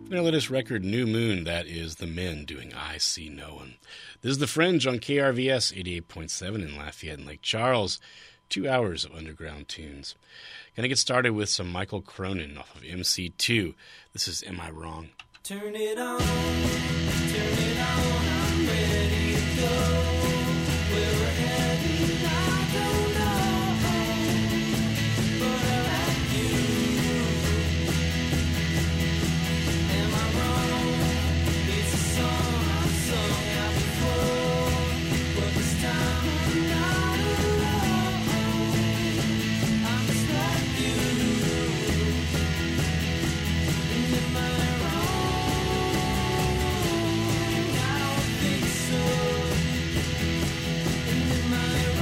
Their latest record, New Moon, that is The Men doing I See No One. This is The Fringe on KRVS 88.7 in Lafayette and Lake Charles. 2 hours of underground tunes. Gonna get started with some Michael Cronin off of MC2. This is Am I Wrong? Turn it on, I'm ready to go. Where we're heading, I don't know, but I like you. Am I wrong? It's a song I've sung out before, but this time I'm not alone. I'm just like you. And am I wrong? I don't think so. And am I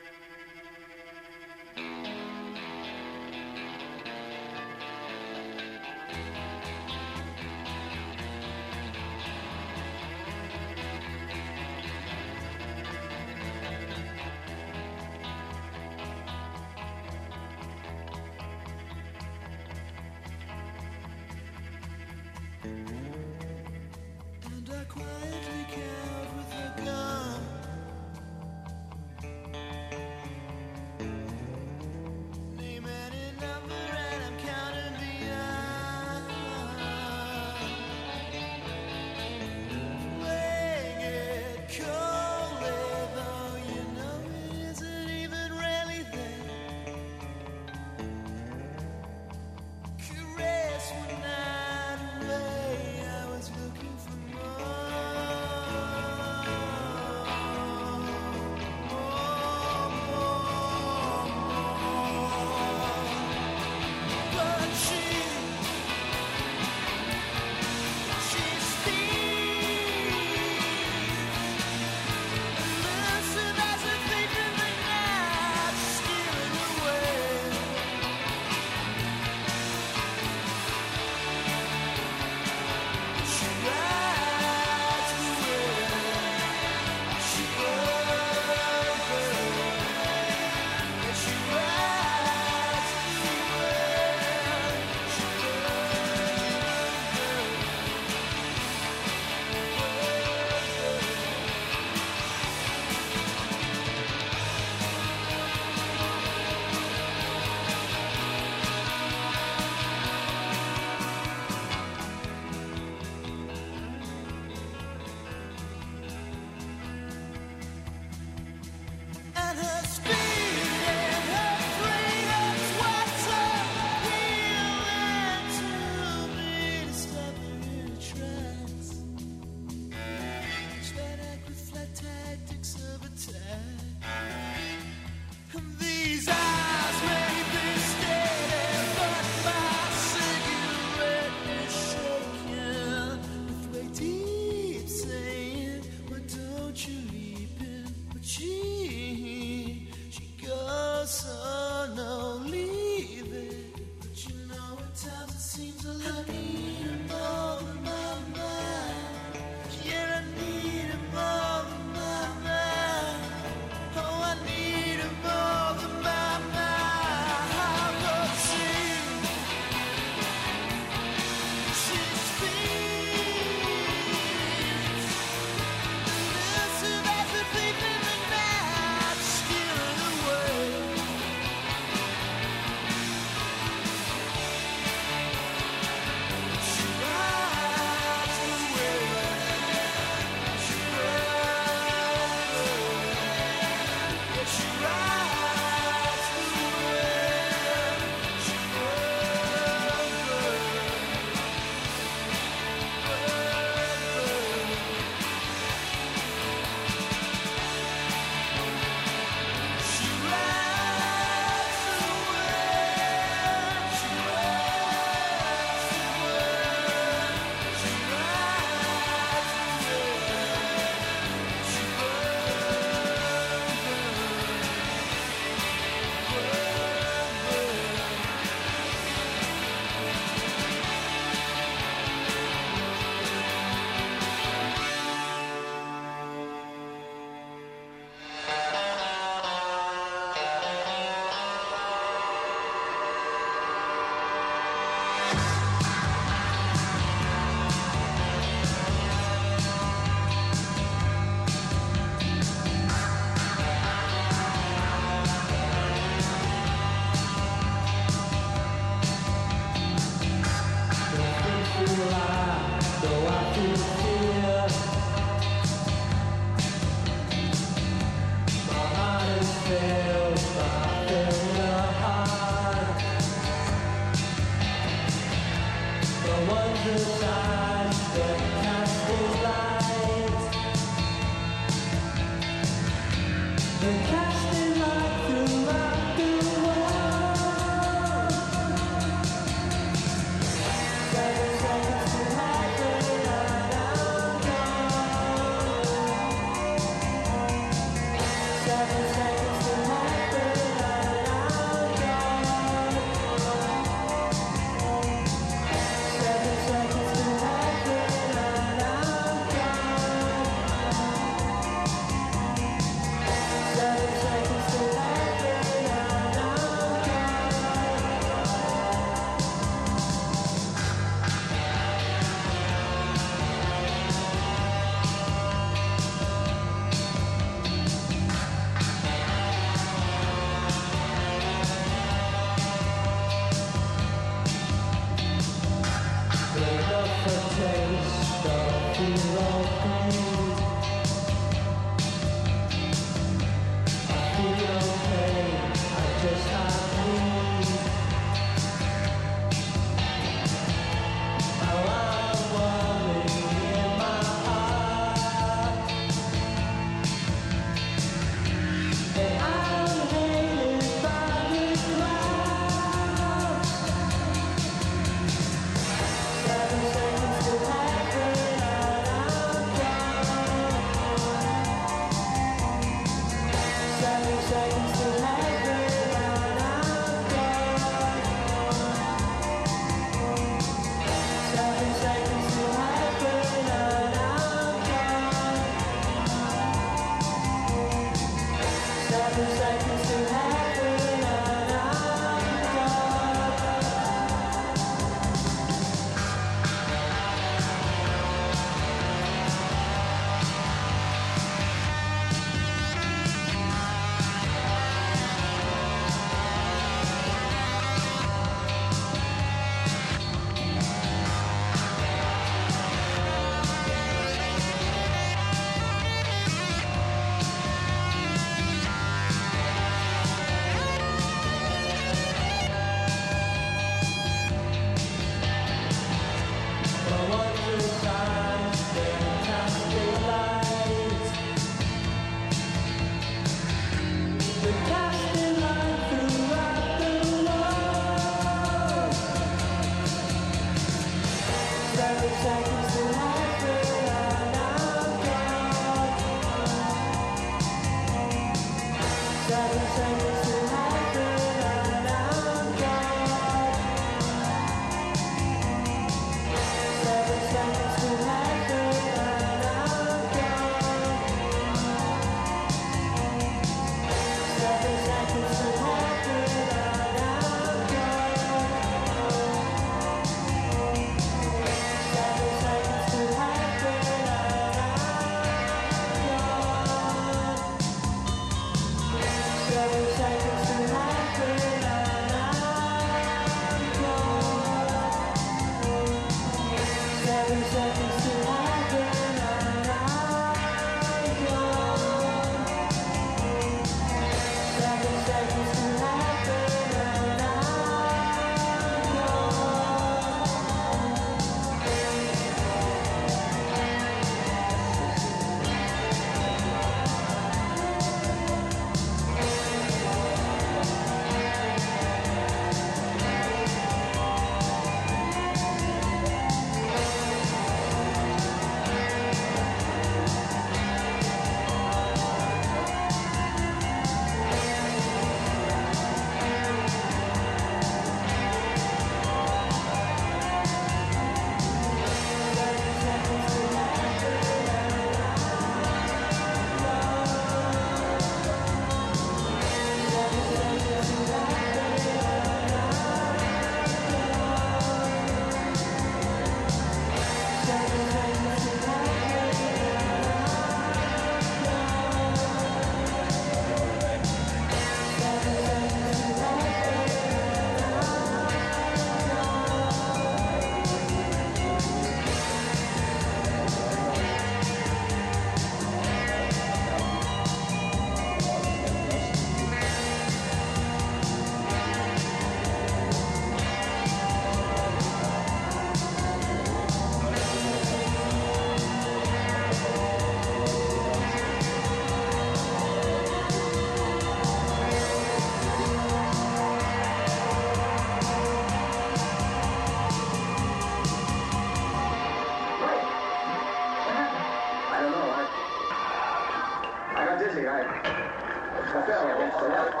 got dizzy. I fell against the wall.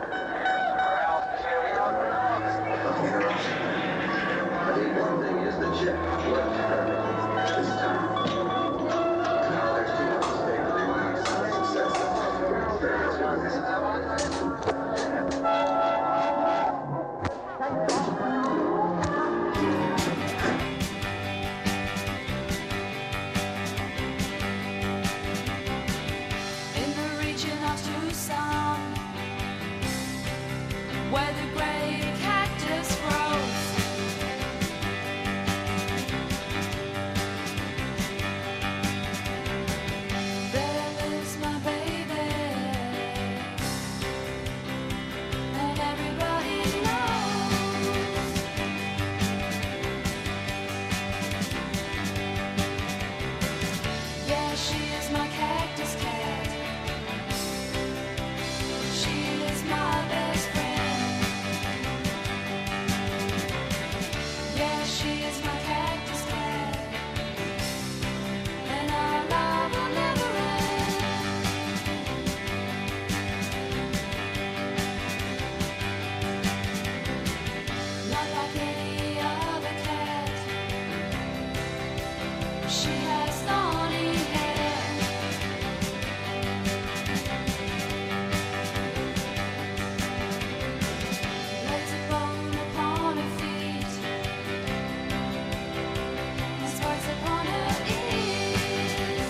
I think one thing is the chip worked perfectly this time. Now there's two others they really want to success. In the region of Tucson, where the great cactus grows, there lives my baby, and everybody knows. Yeah, she is my cactus cat. She is my best friend. Yeah, she is my cactus cat. And our love will never end. Not like any other cat. She has thorny hair. Legs of bone upon her feet, spikes upon her ears.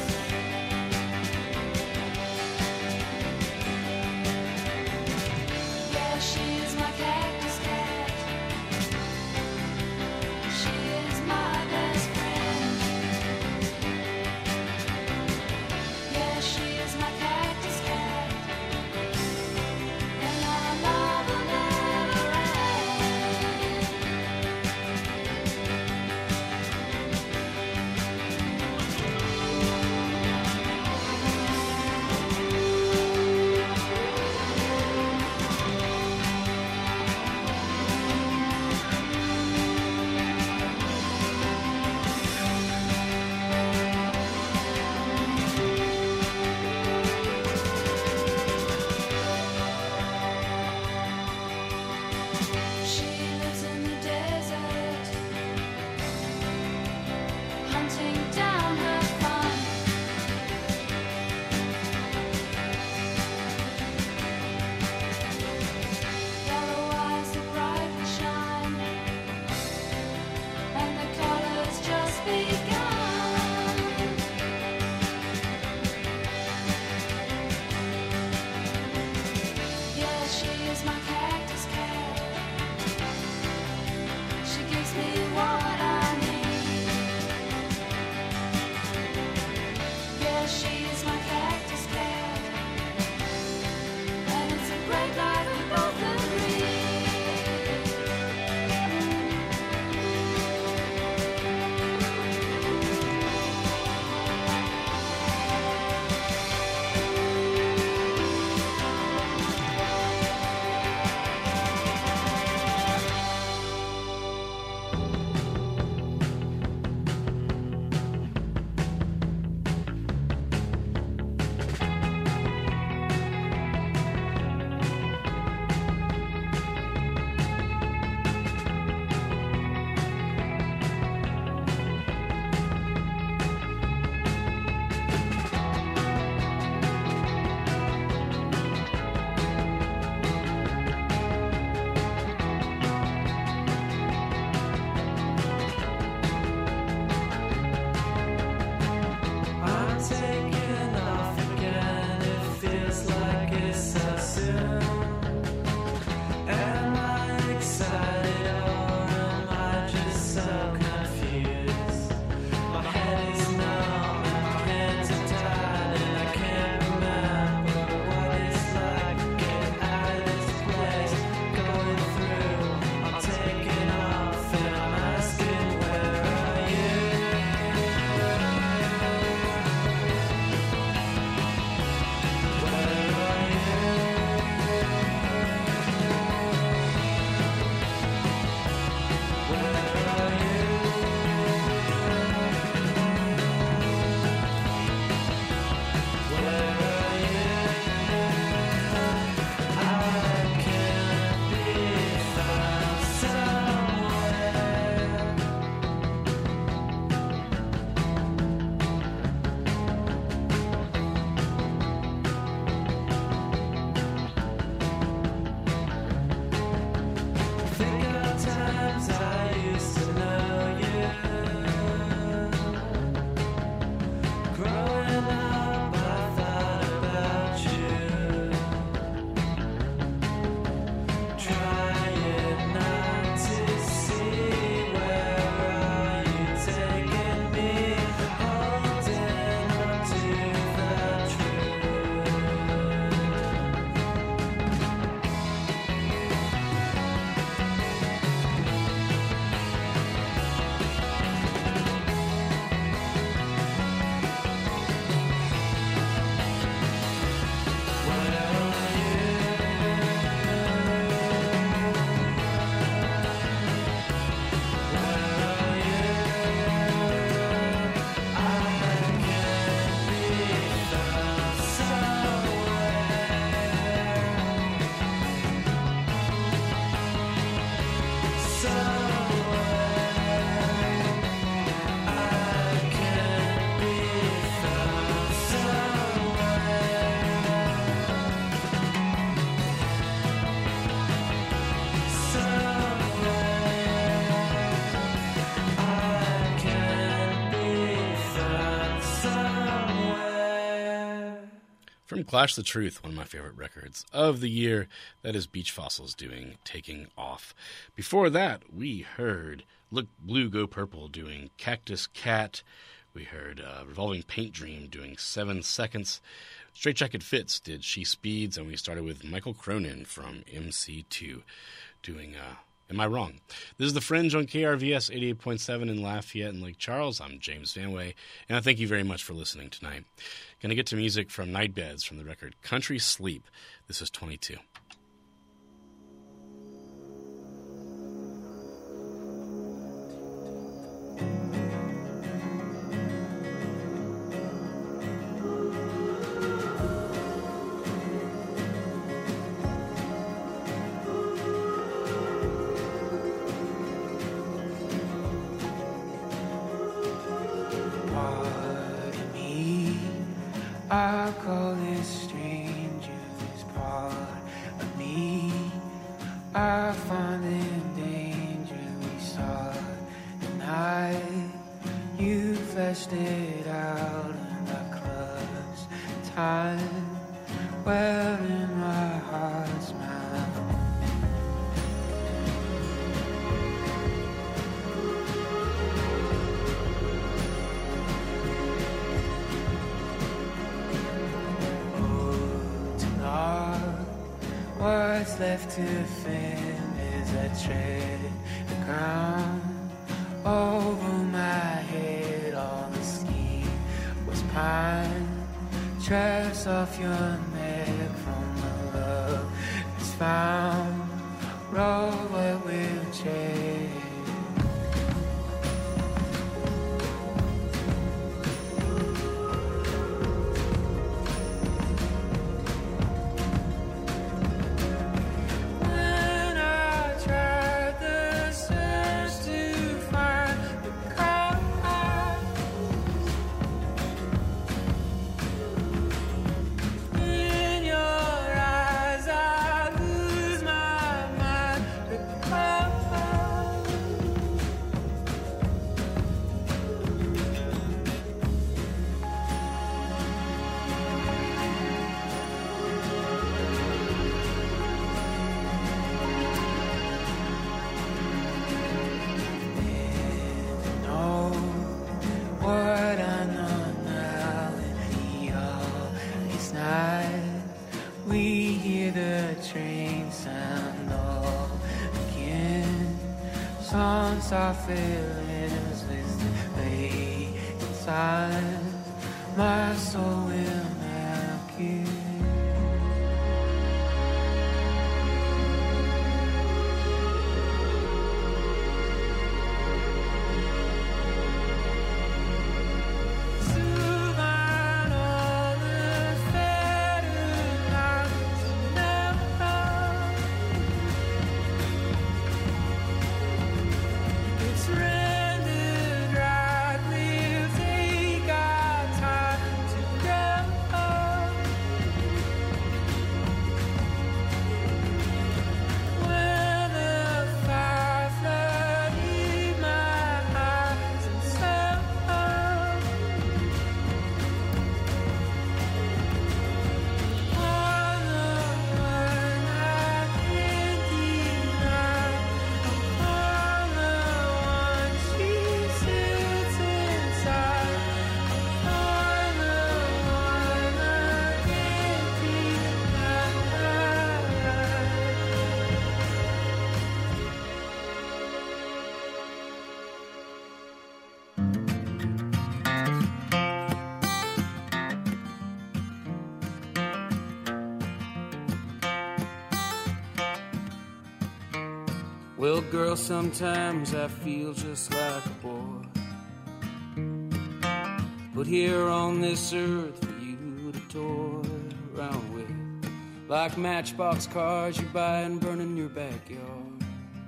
Yeah, she is my cactus cat. She is my best friend. From Clash the Truth, one of my favorite records of the year, that is Beach Fossils doing Taking Off. Before that, we heard Look Blue Go Purple doing Cactus Cat. We heard Revolving Paint Dream doing 7 Seconds. Straight Jacket Fits did She Speeds, and we started with Michael Cronin from MC2 doing Am I Wrong? This is The Fringe on KRVS 88.7 in Lafayette and Lake Charles. I'm James Vanway, and I thank you very much for listening tonight. Going to get to music from Nightbeds from the record Country Sleep. This is 22. Pardon me, I call this strangers part of me. I find them dangerously sought the night you fleshed it out in the club's time, wearing my heart's mouth. What's left to defend is I tread the ground over my head. All the scheme was pine, tress off your neck from the love that's found. Roll what will change. Our feelings with the way inside my soul will not give. Well, girl, sometimes I feel just like a boy, put here on this earth for you to toy around with, like matchbox cars you buy and burn in your backyard,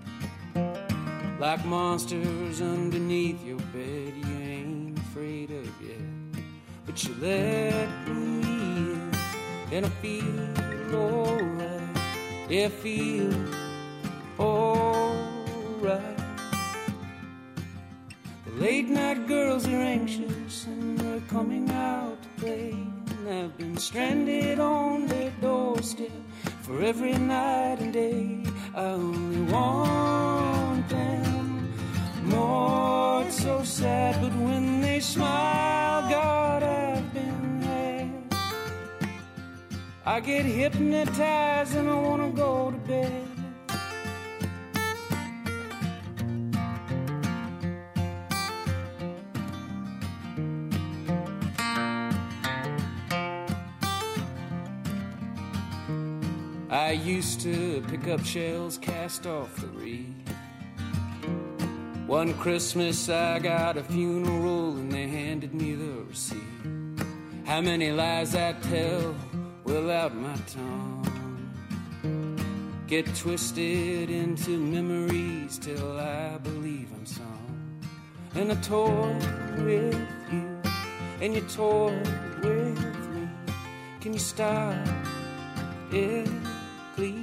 like monsters underneath your bed you ain't afraid of yet, but you let me in, and I feel alright, yeah, I feel alright. The late night girls are anxious and they're coming out to play. I've been stranded on their doorstep for every night and day. I only want them more. It's so sad, but when they smile, God, I've been there. I get hypnotized and I wanna go to bed. I used to pick up shells cast off the reef. One Christmas I got a funeral and they handed me the receipt. How many lies I tell without my tongue get twisted into memories till I believe I'm sung. And I toyed with you and you toyed with me. Can you stop it, please?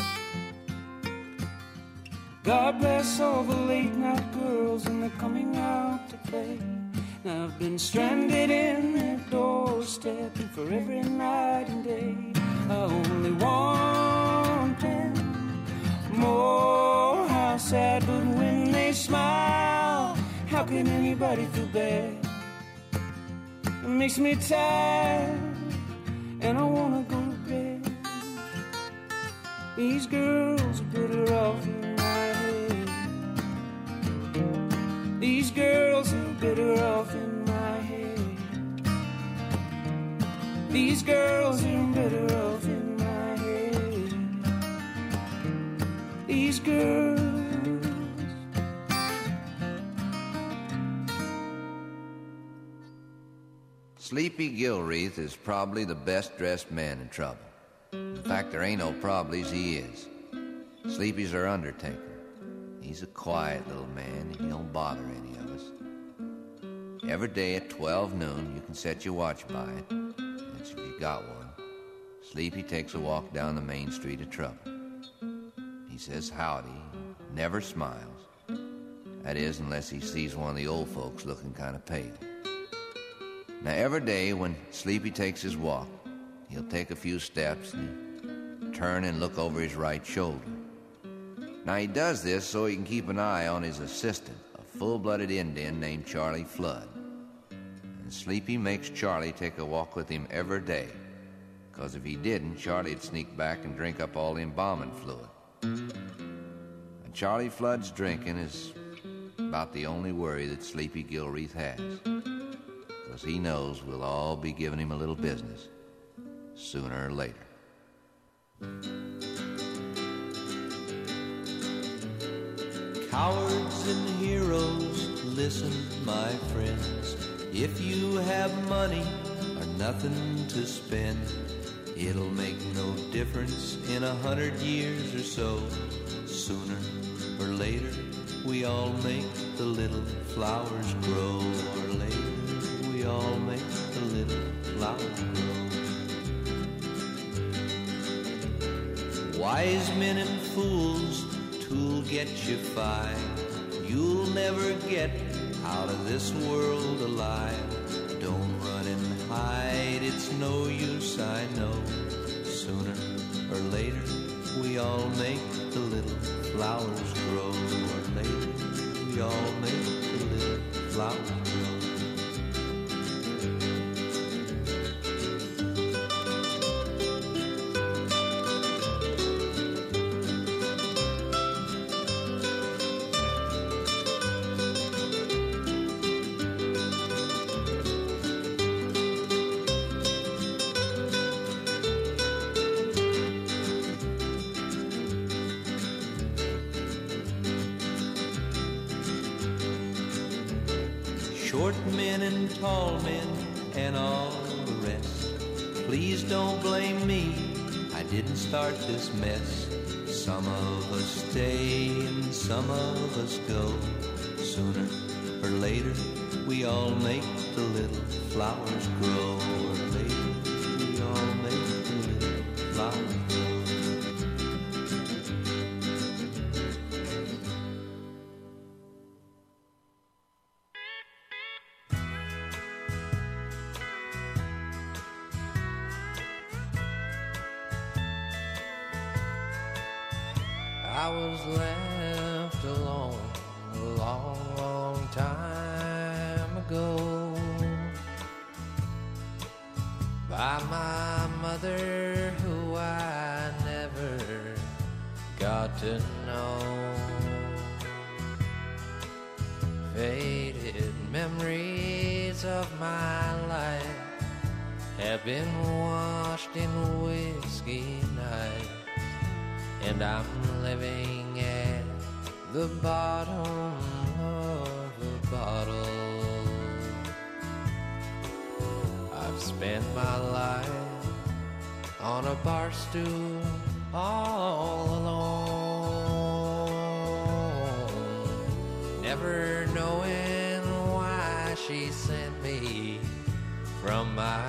God bless all the late night girls and they're coming out to play. Now I've been stranded in their doorstep and for every night and day I only want them more. How sad, but when they smile, how can anybody feel bad? It makes me tired and I wanna go to bed. These girls are better off in my head. These girls are better off in my head. These girls are better off in my head. These girls. Sleepy Gilreath is probably the best dressed man in trouble. In fact, there ain't no probablys, he is. Sleepy's our undertaker. He's a quiet little man, and he don't bother any of us. Every day at 12 noon, you can set your watch by it. That's if you got one. Sleepy takes a walk down the main street of trouble. He says howdy, never smiles. That is, unless he sees one of the old folks looking kind of pale. Now, every day when Sleepy takes his walk, he'll take a few steps and turn and look over his right shoulder. Now, he does this so he can keep an eye on his assistant, a full-blooded Indian named Charlie Flood. And Sleepy makes Charlie take a walk with him every day, because if he didn't, Charlie'd sneak back and drink up all the embalming fluid. And Charlie Flood's drinking is about the only worry that Sleepy Gilreath has, because he knows we'll all be giving him a little business sooner or later. Cowards and heroes, listen, my friends. If you have money or nothing to spend, it'll make no difference in 100 years or so. Sooner or later, we all make the little flowers grow. Or later, we all make the little flowers grow. Wise men and fools, two'll get you fine. You'll never get out of this world alive. Don't run and hide, it's no use, I know. Sooner or later, we all make the little flowers grow. Or later, we all make the little flowers grow. Short men and tall men and all the rest, please don't blame me, I didn't start this mess. Some of us stay and some of us go. Sooner or later, we all make the little flowers grow. Or later, we all make the little flowers grow. I was left alone a long, long time ago by my mother, who I never got to know. Faded memories of my life have been washed in whiskey night, and I'm living at the bottom of a bottle. I've spent my life on a bar stool all alone, never knowing why she sent me from my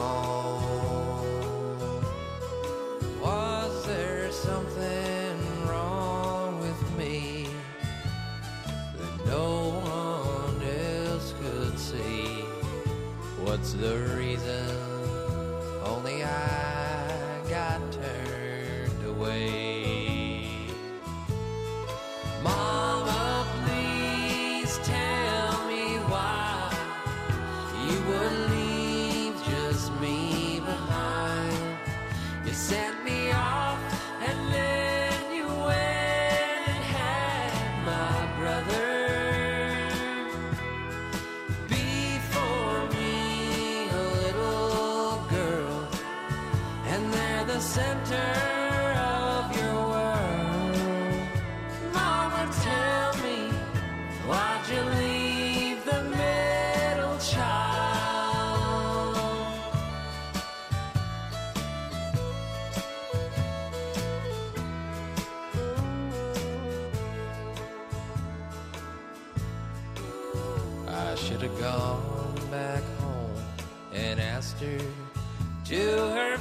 home. Was there something wrong with me that no one else could see? What's the reason only I got turned away? Mama, please tell me why you would leave just me behind. You sent me off and then you went and had my brother before me, a little girl, and they're the center of your world. Mama, tell me, why'd you leave the middle child? I should have gone back home and asked her to her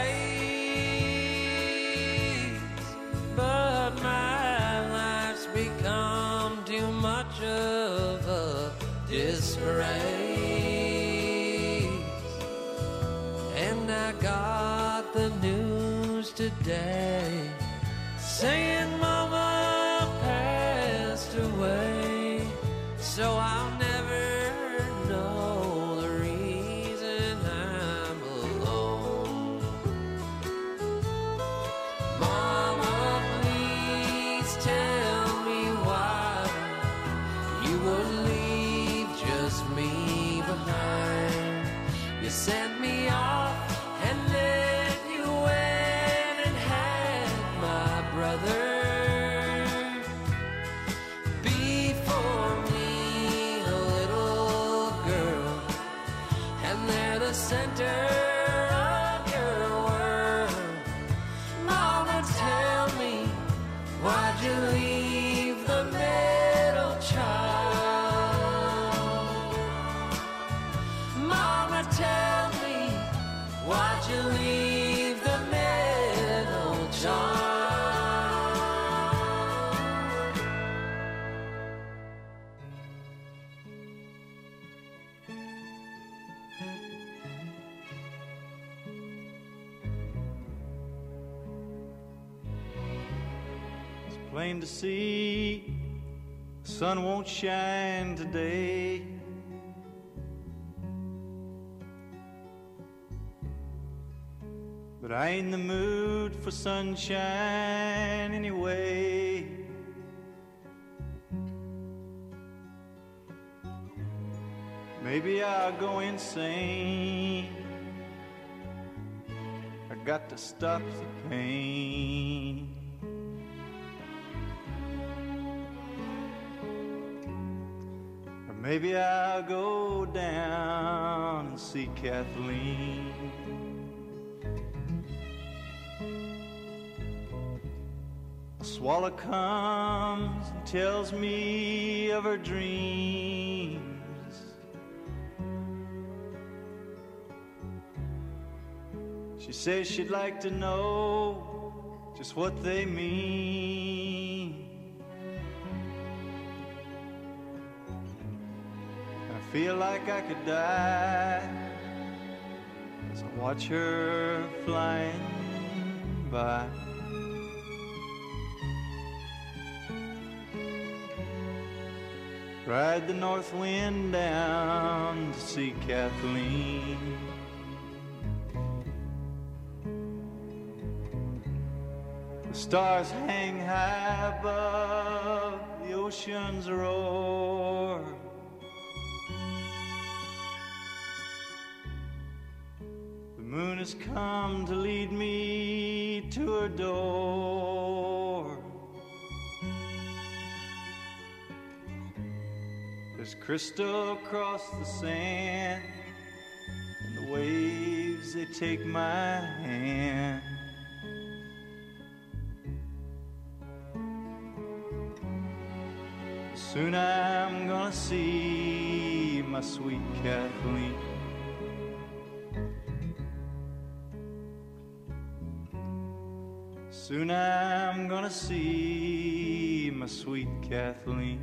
face, but my life's become too much of a disgrace. And I got the news today saying Mama passed away. So I'll never know the reason I'm alone. Mama, please tell me why you would leave just me behind. You sent me off and then you went and had my brother before me, a little girl, and they're the center of your world. Mama, tell me, why'd you leave the middle child? Mama, tell me, why'd you leave the middle child? It's plain to see the sun won't shine today. But I ain't in the mood for sunshine anyway. Maybe I'll go insane. I got to stop the pain. Or maybe I'll go down and see Kathleen. A swallow comes and tells me of her dreams. She says she'd like to know just what they mean. I feel like I could die as I watch her flying by. Ride the north wind down to see Kathleen. The stars hang high above the ocean's roar. The moon has come to lead me to her door. There's crystal across the sand, and the waves, they take my hand. Soon I'm gonna see my sweet Kathleen. Soon I'm gonna see my sweet Kathleen.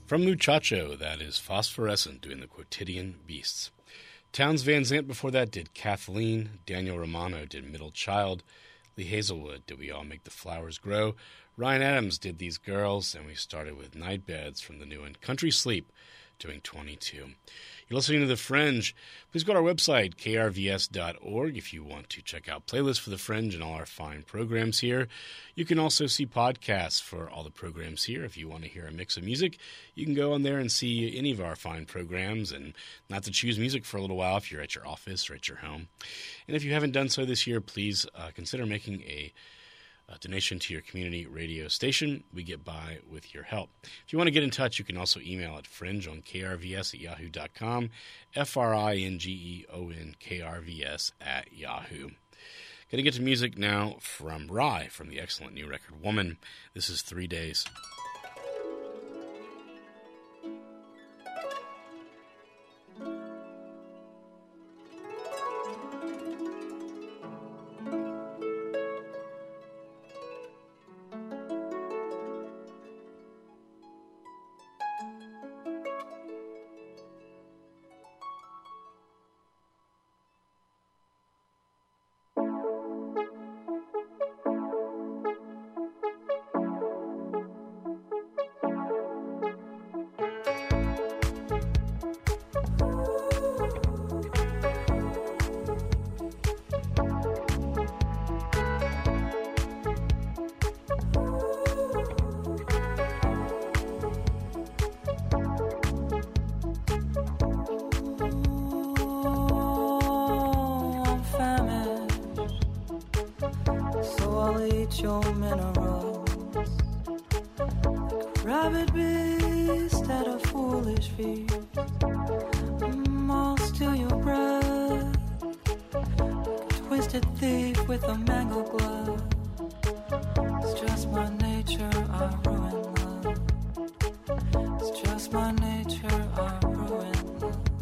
From Muchacho, that is Phosphorescent doing the Quotidian Beasts. Townes Van Zandt before that did Kathleen. Daniel Romano did Middle Child. Lee Hazelwood did We All Make the Flowers Grow. Ryan Adams did These Girls. And we started with Nightbeds from the new one, Country Sleep, doing 22. You're listening to The Fringe. Please go to our website, krvs.org, if you want to check out playlists for The Fringe and all our fine programs here. You can also see podcasts for all the programs here. If you want to hear a mix of music, you can go on there and see any of our fine programs and not to choose music for a little while if you're at your office or at your home. And if you haven't done so this year, please consider making a donation to your community radio station. We get by with your help. If you want to get in touch, you can also email at fringeonkrvs@yahoo.com, FRINGEONKRVS@yahoo. Going to get to music now from Rye from the excellent new record Woman. This is 3 Days. Your minerals, rabid beast at a foolish feast. I'll steal your breath, twisted thief with a mango glove. It's just my nature, I ruin love. It's just my nature, I ruin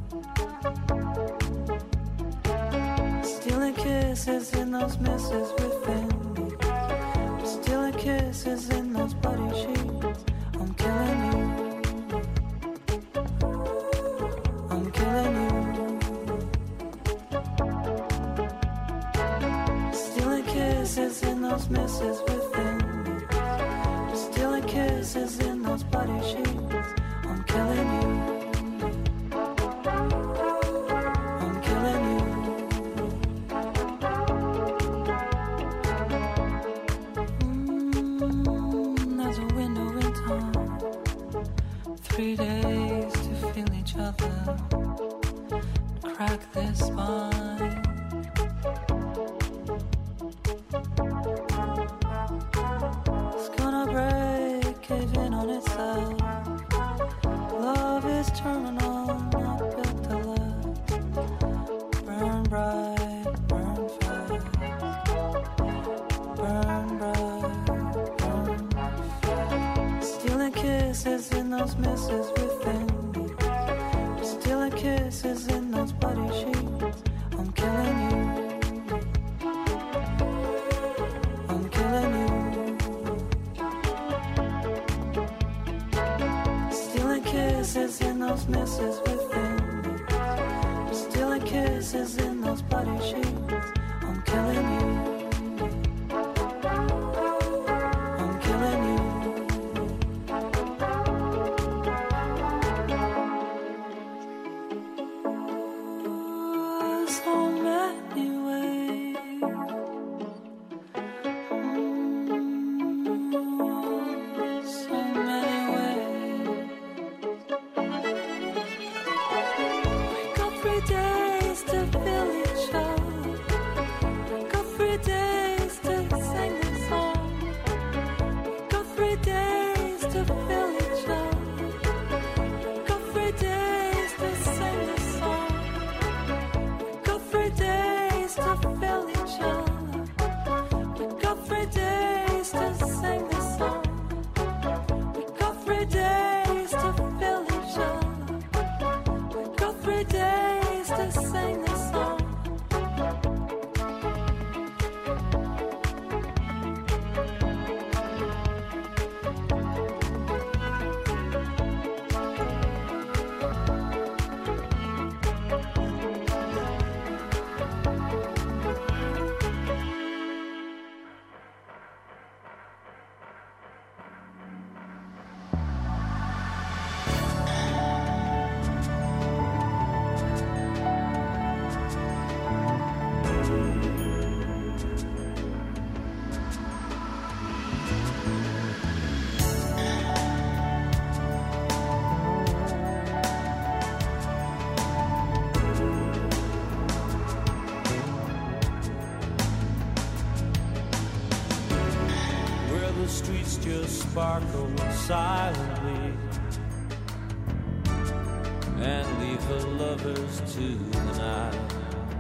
love. Stealing kisses in those misses within. Stealing kisses in those bloody sheets. I'm killing you. I'm killing you. Stealing kisses in those misses within me. Stealing kisses in those bloody sheets. I'm killing you. I'm killing you. There's a window in time. 3 days to feel each other. Crack this spine. It's gonna break, cave in on itself. Love is terminal, not built to last. Burn bright, burn fast. Burn bright, burn fast. Stealing kisses in those misses within me. Stealing kisses in those bloody sheets. I'm killing you. I'm killing you. Stealing kisses in those misses within me. Stealing kisses in those bloody sheets. I'm killing you. I'm killing you. So many ways. So many ways. We got 3 days to feel each other. We got 3 days to sing this song. We got 3 days to feel each other. We got 3 days to sing this song. We got 3 days to feel each other. We got 3 days to sing this song. We got 3 days to feel each other. We got 3 days to sing this song. silently and leave the lovers to the night,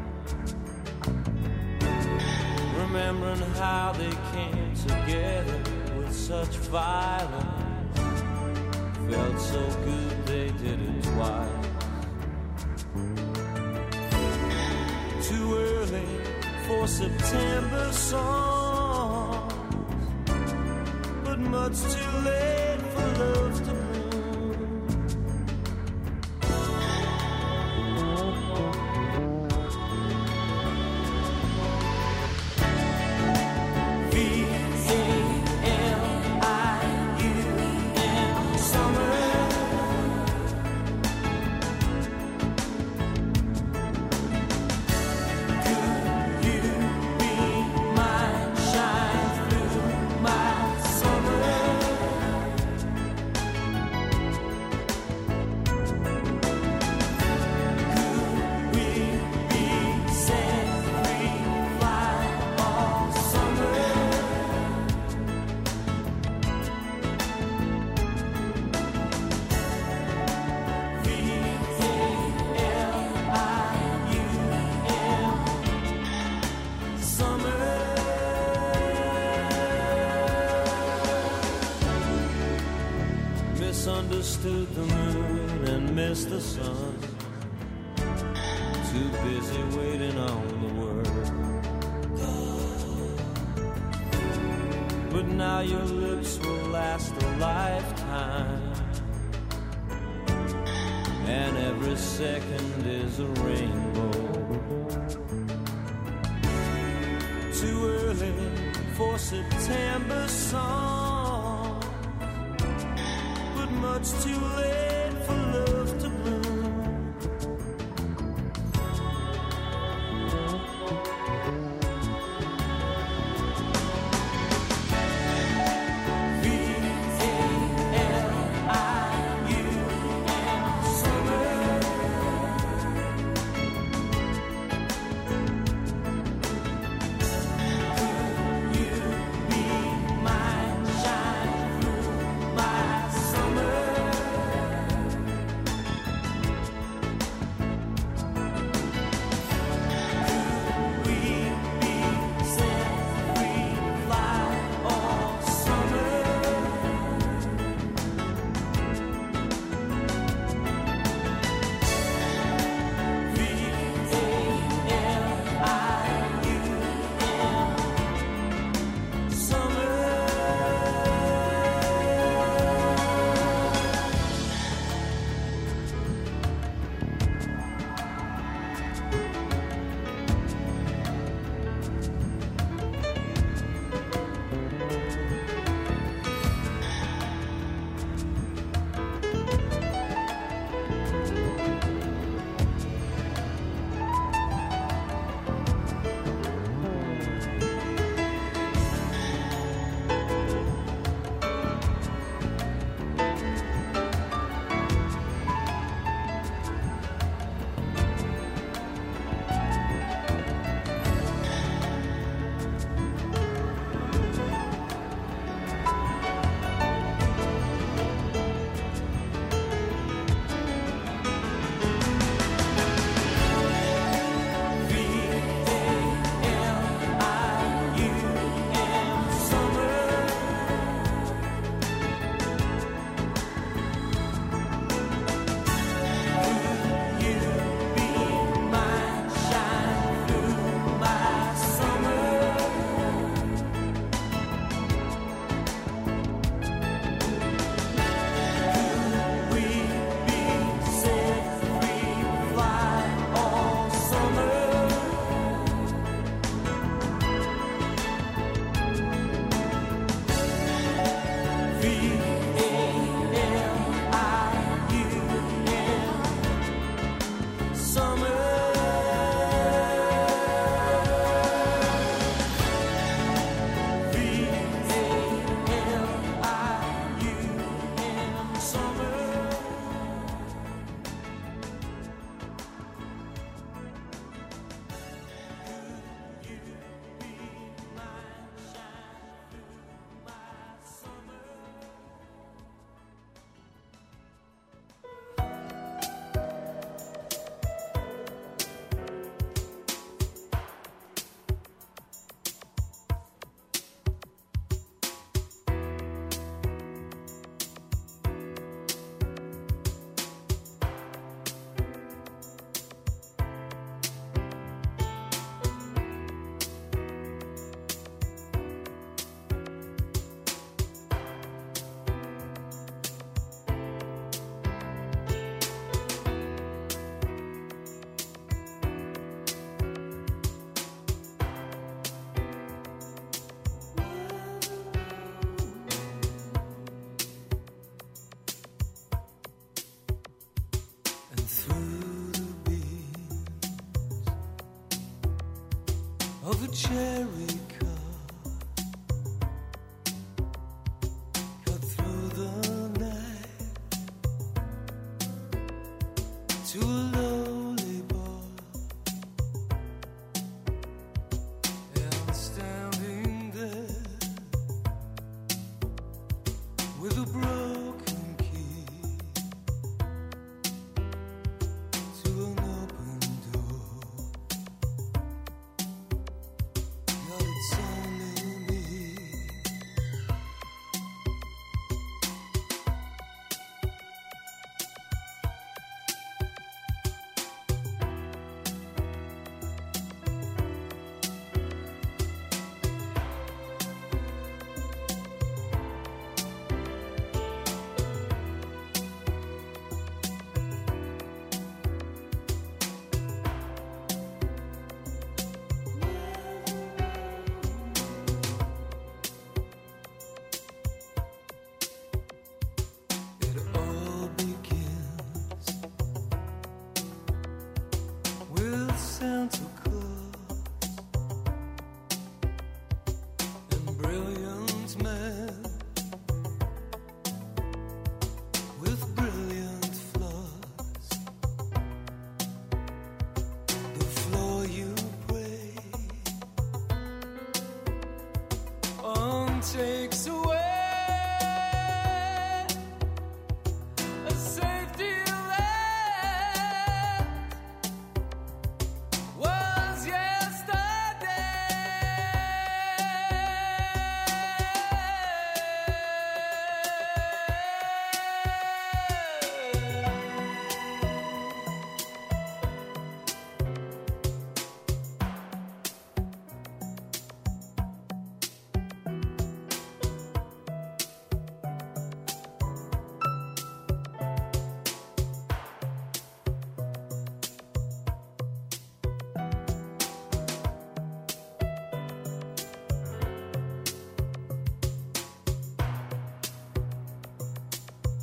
remembering how they came together with such violence. Felt so good they did it twice. Too early for September songs, but much too late for love to bloom. V-A-L-I-U-M, summer. Could you be mine, shine through my summer? Could we be set free, fly all summer? V-A-L-I-U-M, summer. Misunderstood the moon and missed the sun. Too busy waiting on the word. But now your lips will last a lifetime, and every second is a rainbow. Too early for September song, but much too late for love to bloom. V-A-L-I-U-M, summer. Could you be mine, shine through my summer? of a cherry